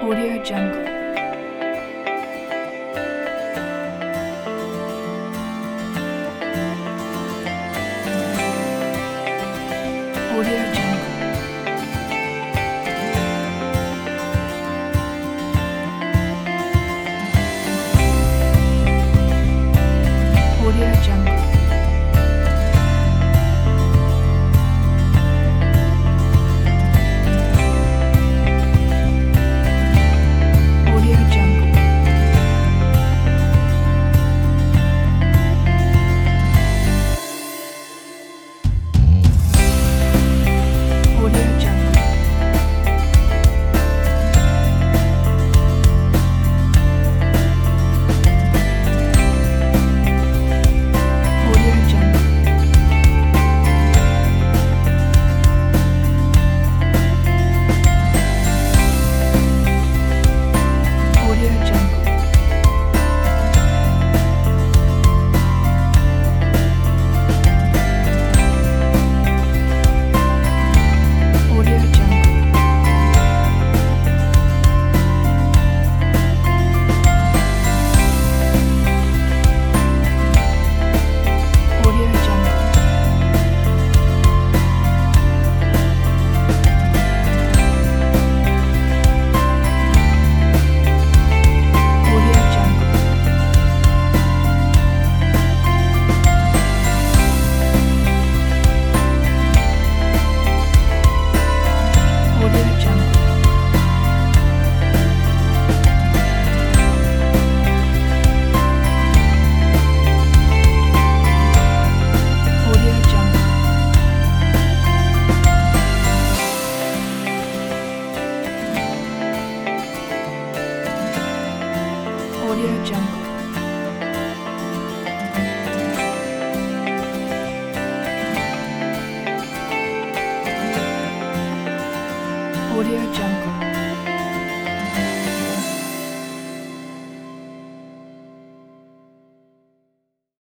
Audio Jungle. Audio Jungle. Audio Jungle. Audio Jungle. Audio Jungle. Audio Jungle. Audio Jungle. Audio Jungle. Audio Jungle. Audio Jungle. Audio Jungle. Audio Jungle. Audio Jungle. Audio Jungle.